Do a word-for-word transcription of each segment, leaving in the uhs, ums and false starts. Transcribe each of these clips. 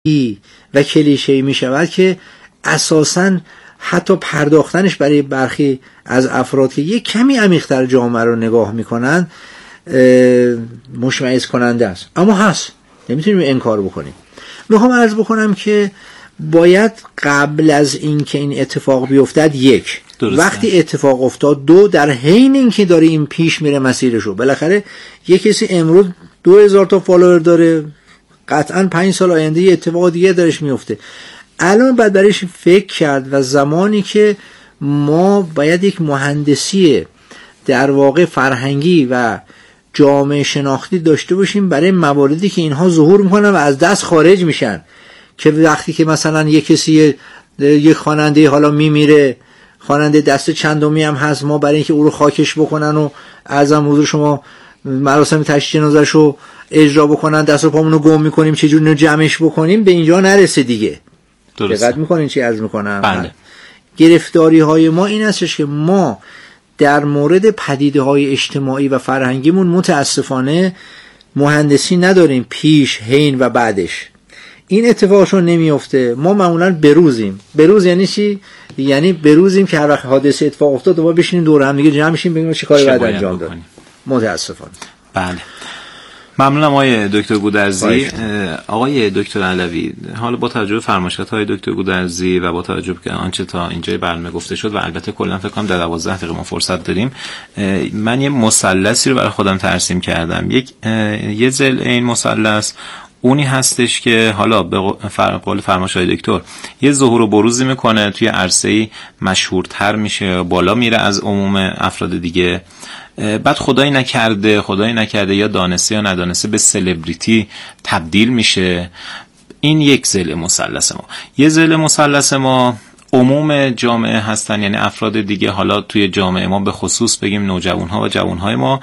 و کلیشه‌ای می شود که اساساً حتی پرداختنش برای برخی از افراد که یک کمی عمیق‌تر جامعه رو نگاه میکنن مشمئز کننده است، اما هست، نمیتونیم انکار بکنیم. میخوام عرض بکنم که باید قبل از این که این اتفاق بیفتد، یک، درسته. وقتی اتفاق افتاد، دو، در حین اینکه داره این پیش میره مسیرشو، بالاخره یک کسی امروز دو هزار تا فالوور داره، قطعاً پنج سال آینده یه اتفاق دیگه درش میفته. الان باید برایش فکر کرد و زمانی که ما باید یک مهندسی در واقع فرهنگی و جامعه شناختی داشته باشیم برای مواردی که اینها ظهور میکنن و از دست خارج میشن، که وقتی که مثلا یک کسی یک خواننده حالا میمیره، خواننده دست چندمی هم هست، ما برای اینکه او رو خاکش بکنن و ارزم حضور شما مراسم تشییع جنازه‌شو اجرا بکنن، دست و پامونو گم میکنیم چجوری اینو جمعش بکنیم، به اینجا نرسه دیگه. دقت میکنین چی عرض میکنم؟ بله. گرفتاری های ما این هستش که ما در مورد پدیده های اجتماعی و فرهنگیمون متاسفانه مهندسی نداریم، پیش، حین و بعدش. این اتفاقشون نمیفته. ما معمولا بروزیم. بروز یعنی چی؟ یعنی بروزیم که هر وقت حادثه اتفاق افتاد دوباره بشینیم دور هم دیگه جمع شیم ببینیم چه کاری باید انجام بدیم. متاسفانه. بله. ممنونم آقای دکتر گودرزی. آقای دکتر علوی، حالا با توجه به فرمایشات‌های دکتر گودرزی و با توجه به آنچه تا اینجای برنامه گفته شد و البته کلا فکر کنم در دوازده دقیقه ما فرصت داریم، من یه مثلثی رو برای خودم ترسیم کردم. یک یه ضلع این مثلث اونی هستش که حالا به قول فرمایشات دکتر یه ظهور و بروزی میکنه، توی عرصه‌ای مشهورتر میشه، بالا میره از عموم افراد دیگه، بعد خدایی نکرده خدایی نکرده یا دانسته یا ندانسته به سلبریتی تبدیل میشه. این یک ضلع مثلث ما. یه ضلع مثلث ما عموم جامعه هستن، یعنی افراد دیگه، حالا توی جامعه ما به خصوص بگیم نوجوان‌ها و جوان‌های ما،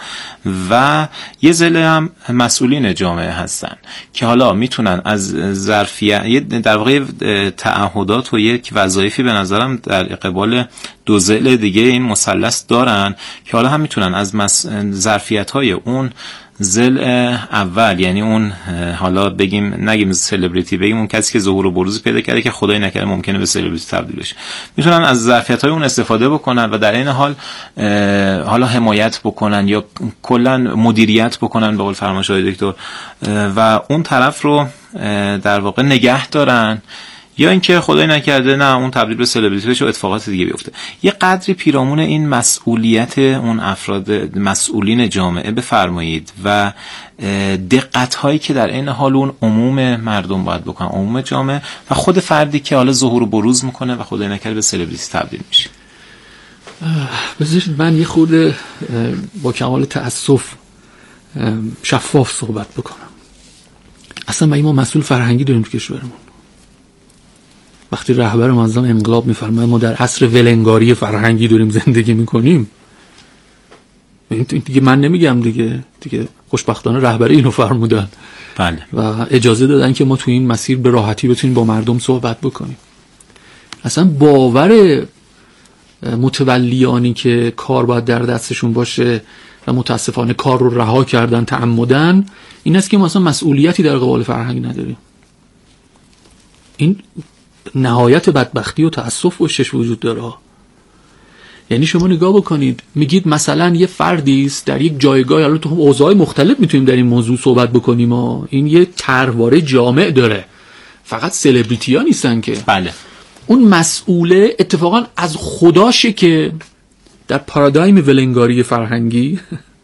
و یه ضلع هم مسئولین جامعه هستن که حالا میتونن از ظرفیت در واقع تعهدات و یک وظایفی به نظرم در قبال دو ضلع دیگه این مثلث دارن که حالا هم میتونن از ظرفیت‌های اون ضلع اول، یعنی اون حالا بگیم نگیم سلبریتی، بگیم اون کسی که ظهور و بروز پیدا کرده که خدای نکرده ممکنه به سلبریتی تبدیل بشه، میتونن از ظرفیت‌های اون استفاده بکنن و در این حال حالا حمایت بکنن یا کلا مدیریت بکنن به قول فرمایشات دکتر و اون طرف رو در واقع نگه دارن، یا اینکه خدای نکرده نه اون تبدیل به سلبریتی بشه و اتفاقات دیگه بیفته. یه قدری پیرامون این مسئولیت اون افراد مسئولین جامعه بفرمایید و دقت هایی که در این حال اون عموم مردم باید بکنن، عموم جامعه و خود فردی که حالا ظهور و بروز میکنه و خدای نکرده به سلبریتی تبدیل میشه. بذارید من یه خورده با کمال تأسف شفاف صحبت بکنم. اصلا ما مسئول فرهنگی داریم تو کشورمون. وقتی رهبر معظم انقلاب میفرماید ما در عصر ولنگاری فرهنگی داریم زندگی میکنیم، این دیگه من نمیگم دیگه، دیگه خوشبختانه رهبر اینو فرمودن. بله. و اجازه دادن که ما تو این مسیر به راحتی بتونیم با مردم صحبت بکنیم. اصلا باور متولیانی که کار باید در دستشون باشه و متاسفانه کار رو رها کردن تعمدن، این است که ما اصلا مسئولیتی در قبال فرهنگ نداریم. این نهایت بدبختی و تأسف و شش وجود داره. یعنی شما نگاه بکنید، میگید مثلا یه فردی است در یک جایگاه، حالا تو اوضاع مختلف میتونیم در این موضوع صحبت بکنیم، و این یه طرحواره جامع داره، فقط سلبریتی ها نیستن که. بله. اون مسئوله اتفاقا از خداشه که در پارادایم ولنگاری فرهنگی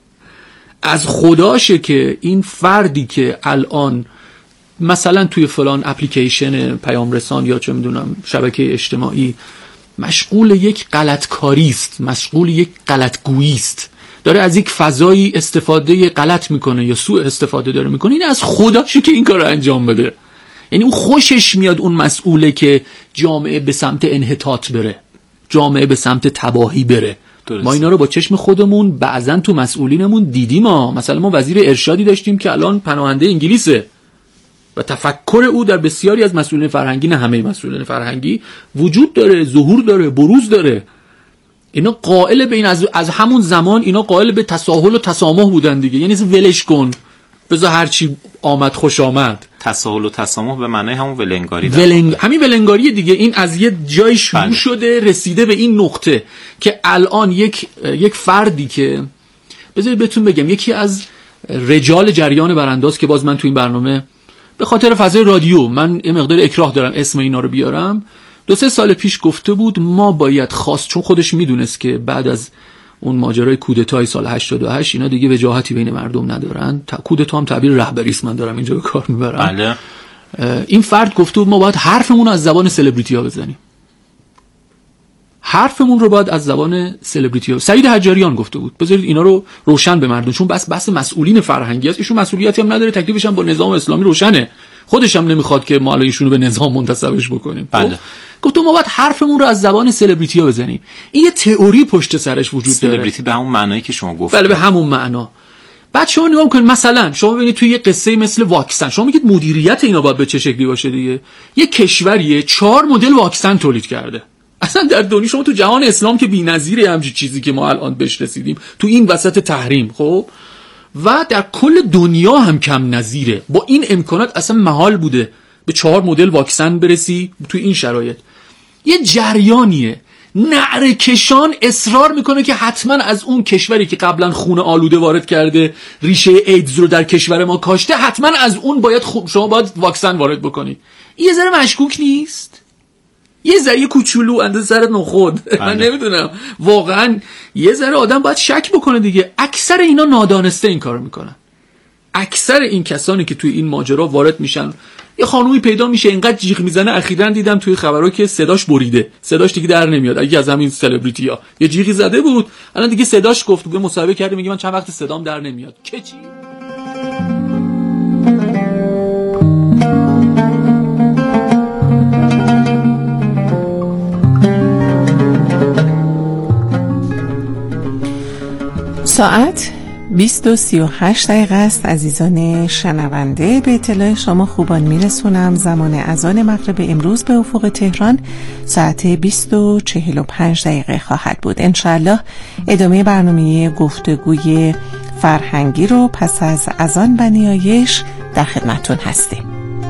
از خداشه که این فردی که الان مثلا توی فلان اپلیکیشن پیام رسان یا چه میدونم شبکه اجتماعی مشغول یک غلطکاری است، مشغول یک غلطگویی است، داره از یک فضایی استفاده غلط میکنه یا سوء استفاده داره میکنه، این از خداشه که این کار رو انجام بده. یعنی اون خوشش میاد اون مسئوله که جامعه به سمت انحطاط بره، جامعه به سمت تباهی بره. درست. ما اینا رو با چشم خودمون بعضن تو مسئولینمون دیدیم. ما مثلا ما وزیر ارشادی داشتیم که الان پناهنده انگلیسه و تفکر او در بسیاری از مسئولین فرهنگی، نه همه مسئولین فرهنگی، وجود داره، ظهور داره، بروز داره. اینا قائل به این، از, از همون زمان اینا قائل به تساهل و تسامح بودن دیگه. یعنی ولش کن، بذار هر چی آمد خوش آمد. تساهل و تسامح به معنای همون ولنگاری ولنگ... همین ولنگاری دیگه. این از یه جای شروع بله. شده رسیده به این نقطه که الان یک یک فردی که بذارید بهتون بگم یکی از رجال جریان برانداز که باز من تو این برنامه به خاطر فضای رادیو من یه مقدار اکراه دارم اسم اینا رو بیارم، دو سه سال پیش گفته بود ما باید خواست، چون خودش میدونست که بعد از اون ماجرای کودتای سال هشتاد و هشت اینا دیگه وجاهتی بین مردم ندارن. کودتا هم تعبیر رهبری است، من دارم اینجا به کار میبرم. بله. این فرد گفته بود ما باید حرفمون رو از زبان سلبریتی ها بزنیم. حرفمون رو باید از زبان سلبریتی ها. سعید حجاریان گفته بود بذارید اینا رو روشن به مردم، چون بس بس مسئولین فرهنگی است، ایشون مسئولیتی هم نداره، تکلیفش هم با نظام اسلامی روشنه، خودش هم نمیخواد که ما الان ایشونو به نظام منتسبش بکنیم. بله. گفتم ما باید حرفمون رو از زبان سلبریتی ها بزنیم. این یه تئوری پشت سرش وجود داره. سلبریتی به همون معنایی که شما گفتید. بله به همون معنا. بعد شما نگاه کنید مثلا شما ببینید توی یه قصه مثل واکسن شما میگید مدیریت اینا باید به چه شکلی باشه دیگه. یه کشوریه چهار مدل واکسن تولید کرده. اصلا در دنیا شما تو جهان اسلام که بی‌نظیره همچین چیزی که ما الان بهش رسیدیم تو این وسط تحریم، خب و در کل دنیا هم کم نظیره. با این امکانات اصلا محال بوده به چهار مدل واکسن برسی تو این شرایط. یه جریانیه نعره کشان اصرار میکنه که حتما از اون کشوری که قبلا خون آلوده وارد کرده ریشه ایدز رو در کشور ما کاشته حتما از اون باید خو... شما باید واکسن وارد بکنید. یه ذره مشکوک نیست؟ یه ذره کوچولو اندازه سر نخود من نمیدونم واقعا یه ذره آدم باید شک بکنه دیگه. اکثر اینا نادانسته این کارو میکنن. اکثر این کسانی که توی این ماجرا وارد میشن، یه خانومی پیدا میشه اینقدر جیغ میزنه، اخیراً دیدم توی خبرها که صداش بریده، صداش دیگه در نمیاد. اگه از همین سلبریتی ها یه جیغی زده بود الان دیگه صداش گفت به مصاحبه کرده میگه من چند وقت صدام در نمیاد. که چی؟ ساعت بیست و سی و هشت دقیقه است. عزیزان شنونده به اطلاع شما خوبان میرسونم زمان اذان مغرب امروز به افق تهران ساعت بیست و چهل و پنج دقیقه خواهد بود. انشالله ادامه برنامه گفتگوی فرهنگی رو پس از اذان و نیایش در خدمتون هستیم.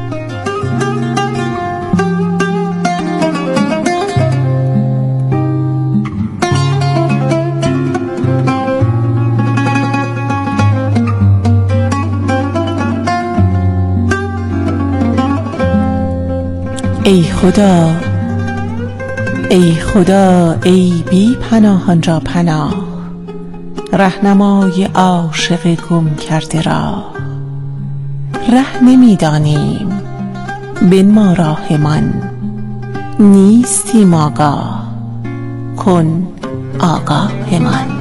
ای خدا ای خدا ای بی پناهان را پناه، رهنمای عاشق گم کرده را. ره نمیدانیم بنما راهمان، نیستیم آگاه کن آگاه من.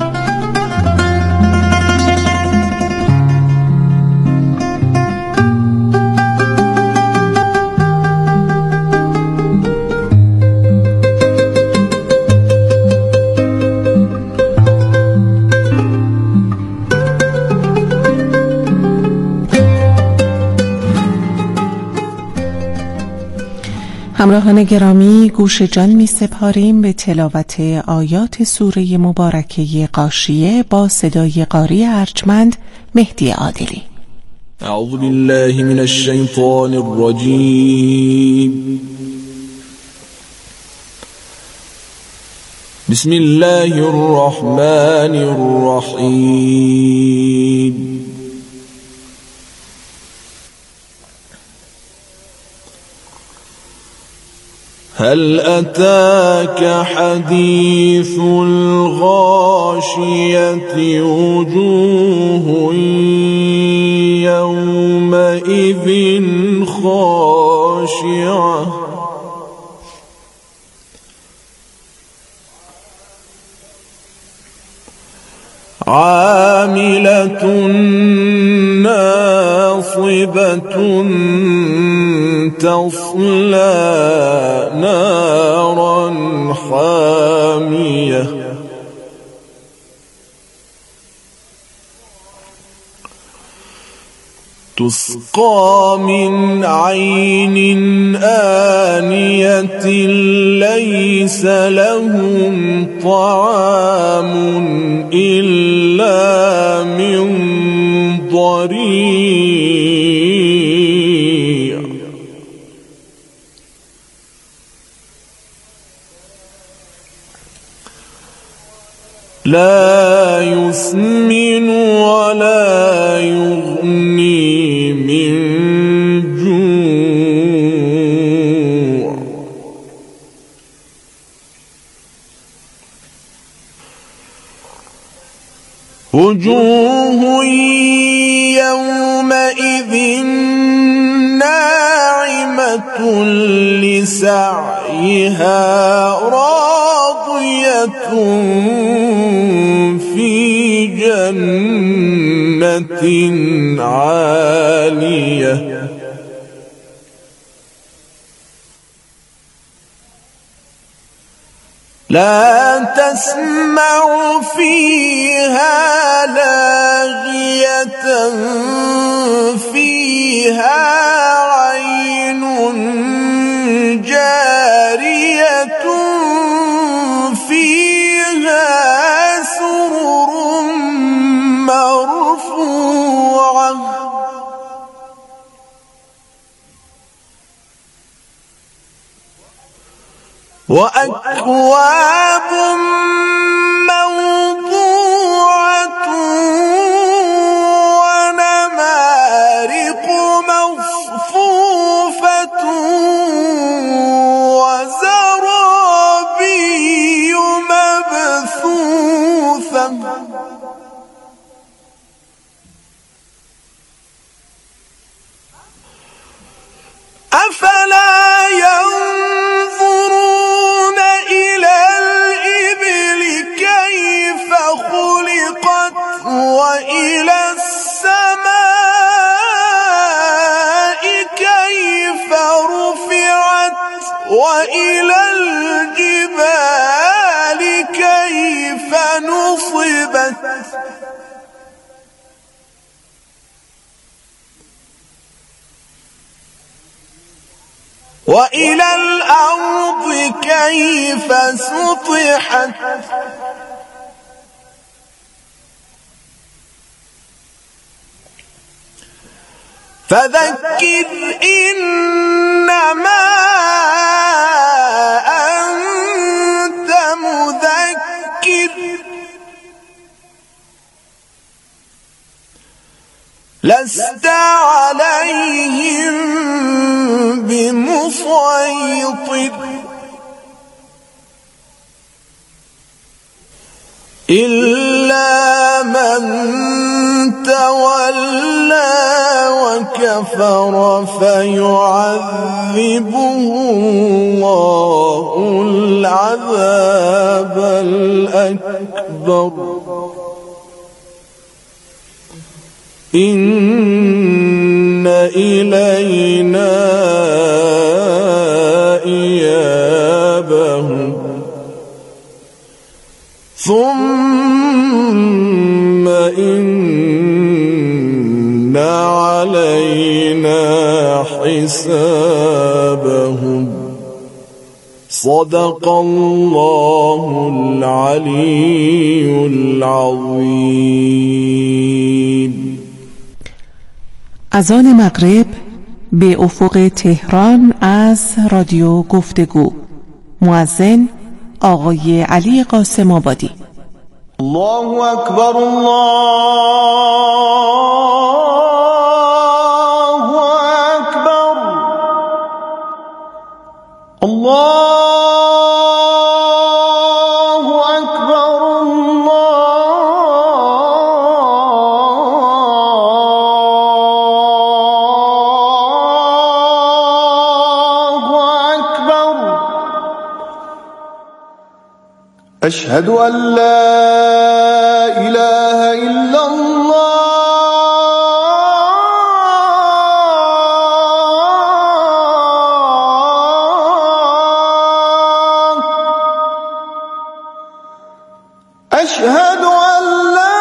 همراهان گرامی گوش جان می سپاریم به تلاوت آیات سوره مبارکه غاشیه با صدای قاری ارجمند مهدی عادلی. اعوذ بالله من الشیطان الرجیم. بسم الله الرحمن الرحیم. هل أتاك حديث الغاشية وجوه يومئذ خاشعة عاملة ناصبة تصلى نارا حامية تسقى من عين آنية ليس لهم طعام إلا من ضريع لا يسمن ولا يغني من جوع. وجوه يومئذ ناعمة لسعيها راضية في جنة عالية. لا تسمع فيها لاغية فيها عين جارية فيها سرر مرفوعة وأكواب موضوعة ونمارق مصفوفة وزرابي مبثوثة. أفلا ينظرون إلى الإبل كيف خلقت وإلى السماء كيف رفعت وإلى الجبال كيف نصبت وإلى الأرض كيف سطحت فذكر إنما أنت مذكر لست عليهم بمسيطر إلا من تولى وكفر فيعذبه الله العذاب الأكبر إن إلينا إيابهم ثم إن علينا حسابهم. صدق الله العلي العظيم. اذان مغرب به افق تهران از رادیو گفتگو. مؤذن آقای علی قاسم آبادی. الله اکبر الله اکبر الله أشهد أن لا إله إلا الله أشهد أن لا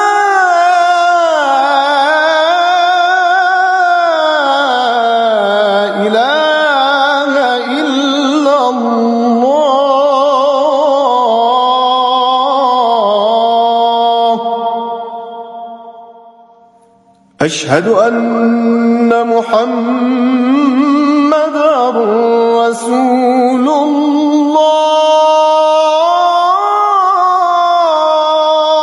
إله إلا الله أشهد أن محمدًا رسول الله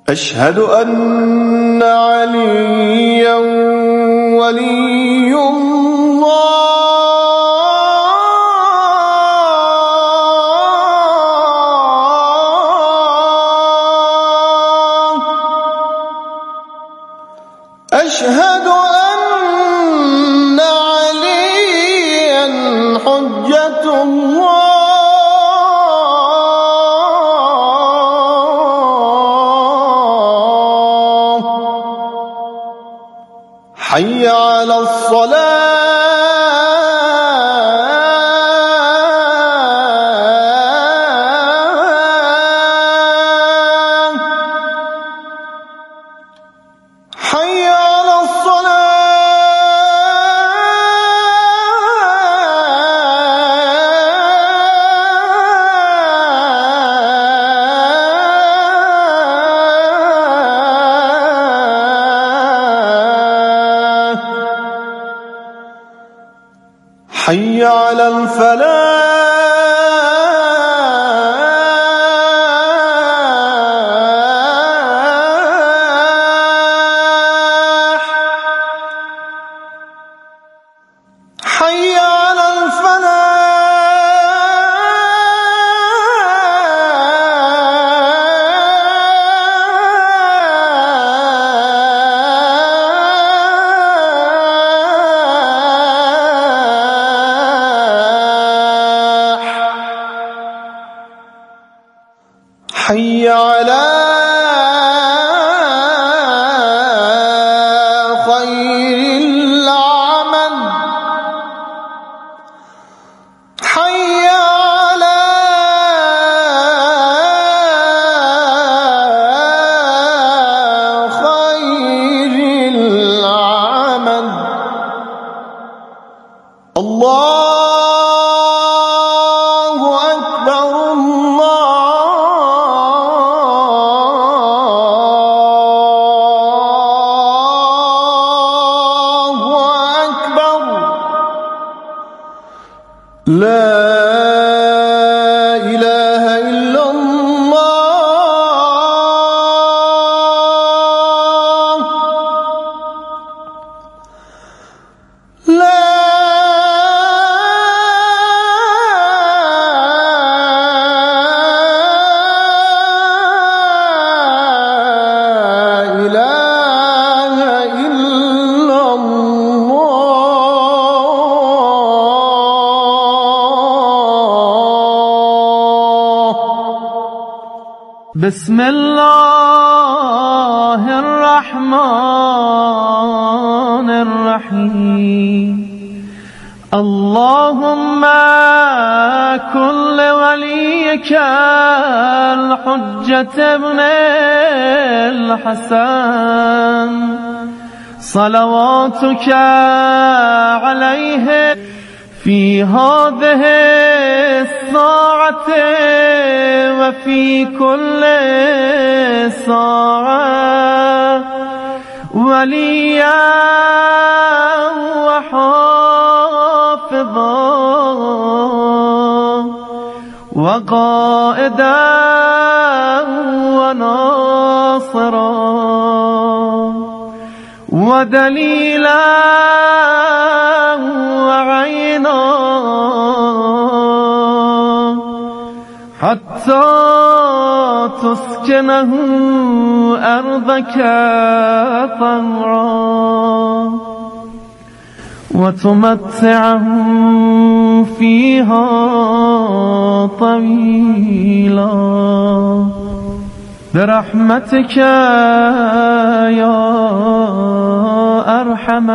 أشهد أن عليا ولي الله أشهد أن عليا حجة الله حي على الصلاة حي على الصلاة حي على الفلاح حي على حي على خير العمل حي على خير العمل الله أكبر لا إله إلا الله لا إله إلا بسم الله الرحمن الرحيم اللهم كل وليك الحجة ابن الحسن صلواتك عليه في هذه الساعة وفي كل ساعة وليا وحافظا وقائدا وناصرا ودليلا وعينا حتى تسكنه أرضك طوعا وتمتعه فيها طويلا برحمتك يا أرحم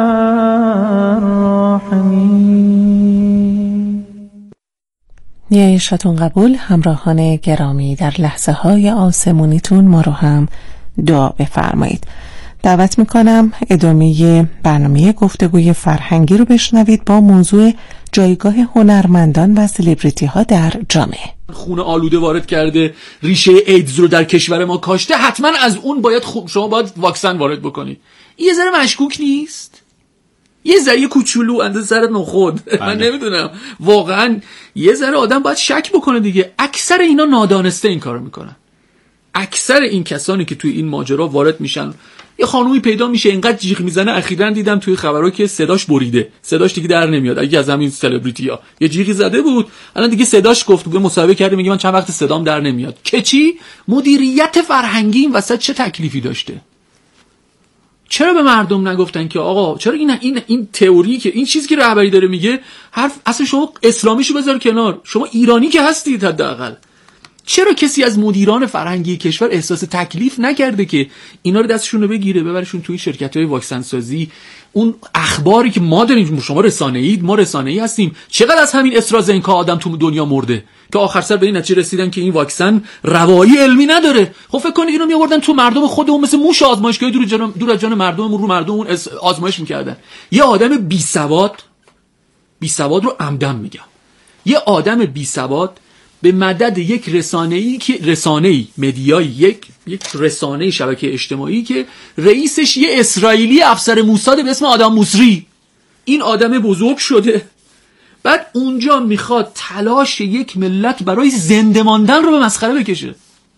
الراحمين. نیایشتون قبول. همراهان گرامی، در لحظه های آسمونیتون ما رو هم دعا بفرمایید. دعوت میکنم ادامه برنامه گفتگوی فرهنگی رو بشنوید با موضوع جایگاه هنرمندان و سلبریتی ها در جامعه. خون آلوده وارد کرده، ریشه ایدز رو در کشور ما کاشته، حتما از اون باید خو... شما باید واکسن وارد بکنید. یه ذره مشکوک نیست؟ یه ذره کوچولو اندازه سر نخود من نمیدونم، واقعا یه ذره آدم باید شک بکنه دیگه. اکثر اینا نادانسته این کارو میکنن. اکثر این کسانی که توی این ماجرا وارد میشن، یه خانومی پیدا میشه اینقدر جیغ میزنه، اخیراً دیدم توی خبرها که صداش بریده، صداش دیگه در نمیاد. اگه از همین سلبریتی‌ها یه جیغی زده بود، الان دیگه صداش گفت بود، مصاحبه کرده میگه من چند وقت صدام در نمیاد. که چی؟ مدیریت فرهنگی این وسط چه تکلیفی داشته؟ چرا به مردم نگفتن که آقا چرا این این این تئوری که این چیزی که رهبری داره میگه حرف اصلا شما اسلامیشو بذار کنار، شما ایرانی که هستید حداقل. چرا کسی از مدیران فرهنگی کشور احساس تکلیف نکرده که اینا رو دستشون رو بگیره ببرشون توی شرکت‌های واکسن سازی؟ اون اخباری که ما داریم، شما رسانه‌اید، ما رسانه‌ای هستیم، چقدر از همین استرازنکا آدم تو دنیا مرده که آخر سر به این نتیجه رسیدن که این واکسن روایی علمی نداره. خب فکر کنید اینو میآوردن تو مردم خودمون مثل موش آزمایشگاه دور جان دور از جان مردممون رو مردممون آزمایش می‌کردن. یه آدم بی سواد بی سواد رو عمدن میگم، یه آدم بی سواد به مدد یک رسانه‌ای که رسانه‌ای مدیای یک یک رسانه شبکه اجتماعی که رئیسش یه اسرائیلی افسر موساد به اسم آدم موسری، این آدم بزرگ شده، بعد اونجا میخواد تلاش یک ملت برای زنده ماندن رو به مسخره بکشه.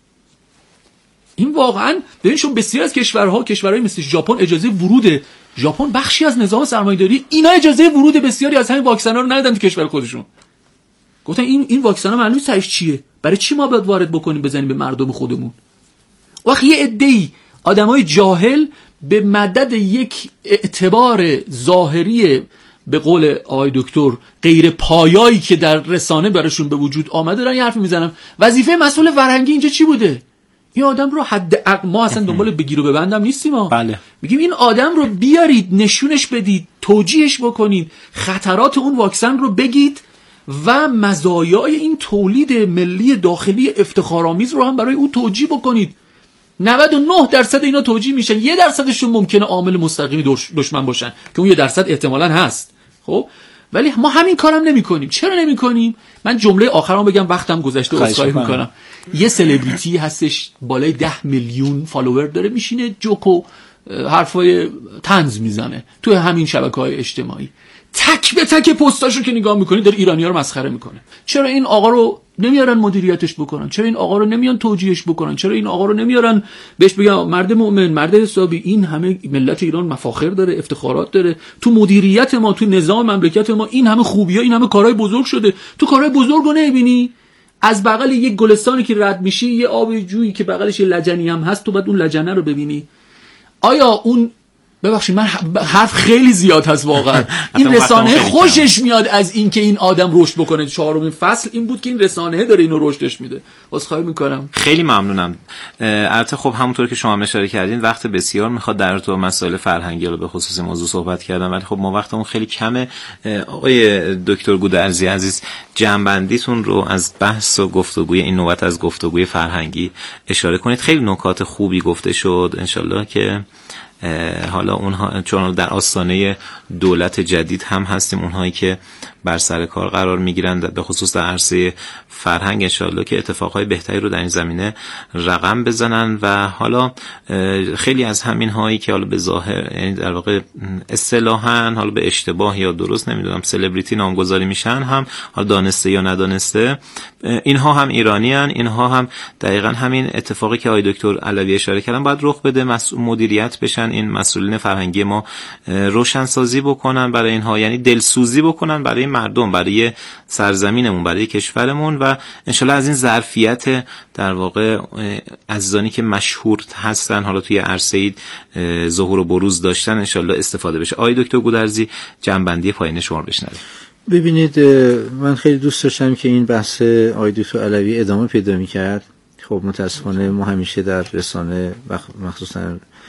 این واقعا ببینشون بسیار از کشورها کشورهای مثل ژاپن اجازه ورود، ژاپن بخشی از نظام سرمایه‌داری، اینا اجازه ورود بسیاری از همین واکسن‌ها رو ندادن تو کشور خودشون. گفتن این این واکسن ها معلومه سعیش چیه، برای چی ما باید وارد بکنیم بزنیم به مردم خودمون؟ وقتی یه عده‌ای آدمای جاهل به مدد یک اعتبار ظاهری به قول آقای دکتر غیر پایایی که در رسانه براشون به وجود آمده دارن یه حرفی میزنن. وظیفه مسئول فرهنگی اینجا چی بوده؟ این آدم رو حد عقل، ما اصلا دنبال بگیر و ببندم نیستیم ما. بله. میگیم این آدم رو بیارید، نشونش بدید، توجیهش بکنید، خطرات اون واکسن رو بگید و مزایای این تولید ملی داخلی افتخارآمیز رو هم برای او توجیه بکنید. نود و نه درصد اینا توجیه میشن، یه درصدشون ممکنه عامل مستقیمی دشمن باشن که اون یه درصد احتمالاً هست. خب ولی ما همین کارم نمی‌کنیم. چرا نمی‌کنیم؟ من جمله آخرام بگم، وقتم گذشته، عذرخواهی می‌کنم. یه سلبریتی هستش بالای ده میلیون فالوور داره، میشینه جوک و حرفای طنز میزنه توی همین شبکه‌های اجتماعی. تک به تک پستاشو که نگاه میکنید داره ایرانی‌ها رو مسخره میکنه. چرا این آقا رو نمیارن مدیریتش بکنن؟ چرا این آقا رو نمیان توجیهش بکنن؟ چرا این آقا رو نمیارن بهش بگن مرد مؤمن، مرد حسابی، این همه ملت ایران مفاخر داره، افتخارات داره، تو مدیریت ما، تو نظام مملکت ما این همه خوبی‌ها، این همه کارهای بزرگ شده، تو کارهای بزرگ رو نمیبینی؟ از بغل یک گلستانی که رد میشی، یه آب جویی که بغلش یه لجنی هم هست، تو بعد اون لجنه رو ببینی. آیا اون ببخشید من حرف خیلی زیاد هست واقعا. این رسانه خوشش میاد از این که این آدم رشد بکنه. چهارمین فصل این بود که این رسانه داره اینو رشدش میده. عذرخواهی میکنم. خیلی ممنونم. البته خب همونطور که شما هم اشاره کردین وقت بسیار میخواد در تو مسائل فرهنگی رو به خصوص موضوع صحبت کردم، ولی خب ما وقتمون خیلی کمه. آقای دکتر گودرزی عزیز، جنبندیتون رو از بحث و گفتگوی این نوبت از گفتگوی فرهنگی اشاره کنید. خیلی نکات خوبی گفته شد، انشالله که حالا اونها چون در آستانه دولت جدید هم هستیم، اونهایی که بر سر کار قرار میگیرن به خصوص در عرصه فرهنگ، انشالله که اتفاقهای بهتری رو در این زمینه رقم بزنن و حالا خیلی از همین هایی که حالا به ظاهر یعنی در واقع اصطلاحاً حالا به اشتباه یا درست نمیدونم سلبریتی نامگذاری میشن، هم حالا دانسته یا ندانسته، اینها هم ایرانیان، اینها هم دقیقاً همین اتفاقی که آقای دکتر علوی اشاره کردن باید رخ بده، مسئول مدیریت بشن، این مسئولین فرهنگی ما روشنسازی بکنن برای اینها، یعنی دلسوزی بکنن برای مردم، برای سرزمینمون، برای کشورمون و انشالله از این ظرفیت در واقع عزیزانی که مشهور هستن حالا توی عرصه ظهور و بروز داشتن انشالله استفاده بشه. آقای دکتر گودرزی جنبندی پایین شما رو بشنویم. ببینید من خیلی دوست داشتم که این بحث آقای دکتر علوی ادامه پیدا می‌کرد. خب متاسفانه ما همیشه در رسانه مخصوصا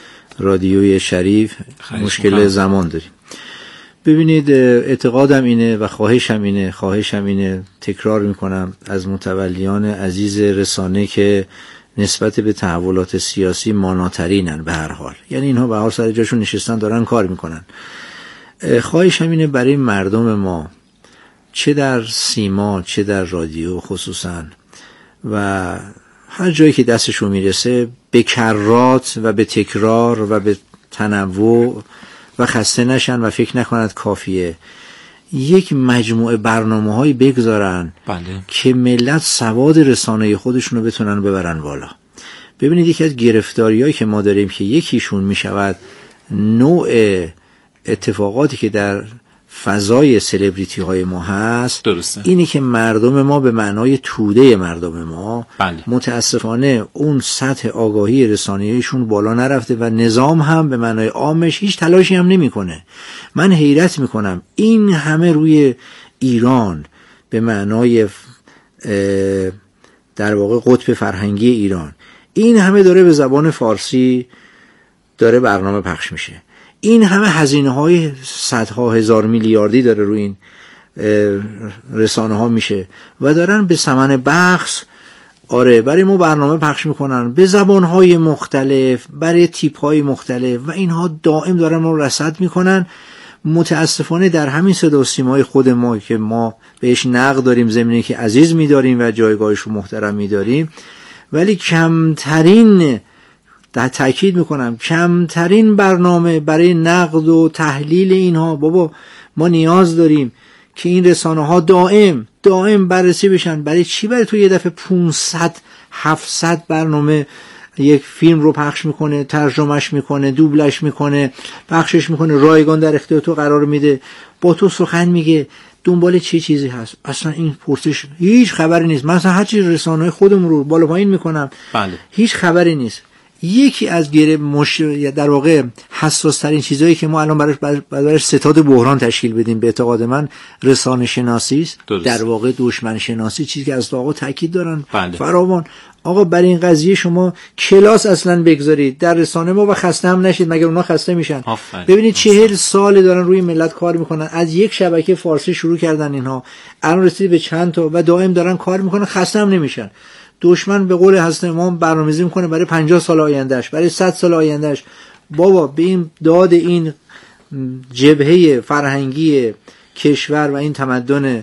رادیوی شریف مشکل مخلص. زمان داریم. ببینید اعتقادم اینه و خواهشم اینه خواهشم اینه تکرار میکنم از متولیان عزیز رسانه که نسبت به تحولات سیاسی ماناترینن به هر حال، یعنی اینها به هر حال سر جاشون نشستن دارن کار میکنن. خواهشم اینه برای مردم ما چه در سیما چه در رادیو خصوصا و هر جایی که دستشون میرسه به کرات و به تکرار و به تنوع و خسته نشن و فکر نکنند کافیه، یک مجموعه برنامه هایی بگذارن بله. که ملت سواد رسانه خودشون رو بتونن ببرن بالا. ببینید یکی از گرفتاریایی که ما داریم که یکیشون میشود نوع اتفاقاتی که در فضای سلبریتی های ما هست، درسته. اینی که مردم ما به معنای توده مردم ما بله. متاسفانه اون سطح آگاهی رسانه‌ایشون بالا نرفته و نظام هم به معنای عامش هیچ تلاشی هم نمیکنه. من حیرت میکنم این همه روی ایران به معنای در واقع قطب فرهنگی ایران این همه داره به زبان فارسی داره برنامه پخش میشه، این همه هزینه های صدها هزار میلیاردی داره روی این رسانه ها میشه و دارن به ثمن بخش آره برای ما برنامه پخش میکنن به زبان های مختلف برای تیپ های مختلف و اینها دائم دارن ما رصد میکنن. متاسفانه در همین صدا و سیمای خود ما که ما بهش نقد داریم، زمینی که عزیز میداریم و جایگاهش رو محترم میداریم، ولی کمترین، در تأکید میکنم کمترین برنامه برای نقد و تحلیل اینها. بابا ما نیاز داریم که این رسانه ها دائم دائم بررسی بشن. برای چی؟ برای تو یه دفعه پانصد هفتصد برنامه یک فیلم رو پخش میکنه، ترجمهش میکنه، دوبلش میکنه، پخشش میکنه، رایگان در اختیار تو قرار میده، با تو سخن میگه، دنبال چه چی چیزی هست؟ اصلا این پرسش هیچ خبری نیست. مثلا هر چیز رسانه‌های خودمون رو بالا پایین میکنم، بله. هیچ خبری نیست. یکی از گره مش... در واقع حساس ترین چیزایی که ما الان براش براش ستاد بحران تشکیل بدیم به اعتقاد من رسانه شناسی است، در واقع دشمن شناسی، چیزی که از آقا تاکید دارن بله. فراوان. آقا برای این قضیه شما کلاس اصلا بگذارید در رسانه ما و خسته هم نشید، مگر اونا خسته میشن؟ آفرین. ببینید چهل سال دارن روی ملت کار میکنن، از یک شبکه فارسی شروع کردن اینها، الان رسید به چند تا و دائم دارن کار میکنن، خسته هم نمیشن. دشمن به قول حضرت امام برنامه‌ریزی میکنه برای پنجاه سال آیندهش، برای صد سال آیندهش. بابا به این داد این جبهه فرهنگی کشور و این تمدن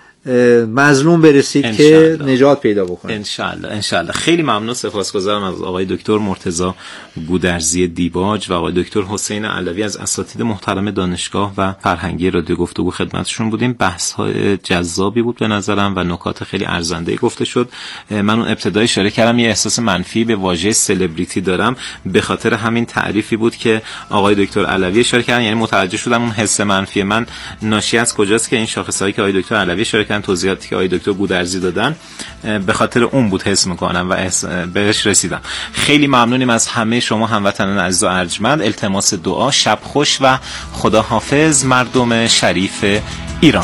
مظلوم برسید که نجات پیدا بکنه. انشالله انشالله. خیلی ممنون، سپاسگزارم از آقای دکتر مرتضی گودرزی دیباج و آقای دکتر حسین علوی از اساتید محترم دانشگاه و فرهنگی رادیو گفتگو خدمتشون بودیم. بحث های جذابی بود به نظرم و نکات خیلی ارزنده گفته شد. من اون ابتدای اشاره کردم یه احساس منفی به واژه سلبریتی دارم، به خاطر همین تعریفی بود که آقای دکتر علوی اشاره کردن، یعنی متوجه شدم اون حس منفی من ناشی از کجاست که این شاخصهایی که آقای دکتر علوی اشاره کردن، توضیحاتی که آقای دکتر گودرزی دادن، به خاطر اون بود حس میکنم و بهش رسیدم. خیلی ممنونیم از همه شما هموطنان عزیز و ارجمند. التماس دعا، شب خوش و خدا حافظ مردم شریف ایران.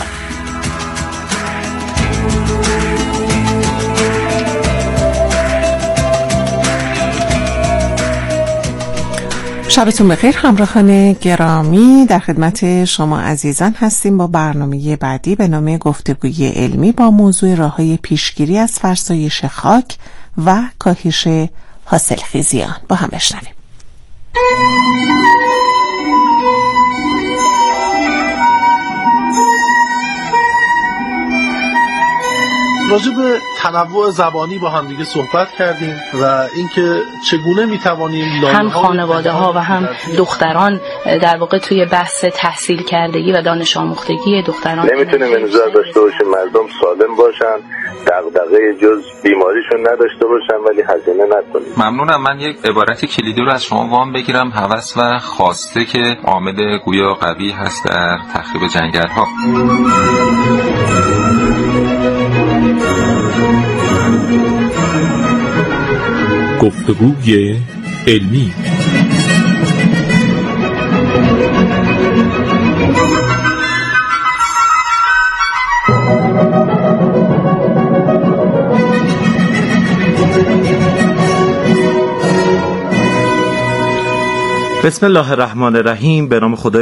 شبتون بخیر همراهان گرامی، در خدمت شما عزیزان هستیم با برنامه بعدی به نام گفتگوی علمی با موضوع راه‌های پیشگیری از فرسایش خاک و کاهش حاصلخیزیان. با هم بشنویم. راجع به تنوع زبانی با هم دیگه صحبت کردیم و اینکه چگونه میتوانیم هم خانواده ها و هم دختران در واقع توی بحث تحصیل کردگی و دانش آموختگی دختران نمیتونیم انتظار داشته باشیم مردم سالم باشن، دغدغه جز بیماریشون نداشته باشن ولی هزینه نکنیم. ممنونم. من یک عبارت کلیدی رو از شما وام بگیرم. هوس و خواسته که عامل گویا قوی هست در تخریب جنگل‌ها. گفتگوی علمی. بسم الله الرحمن الرحیم. به نام خدای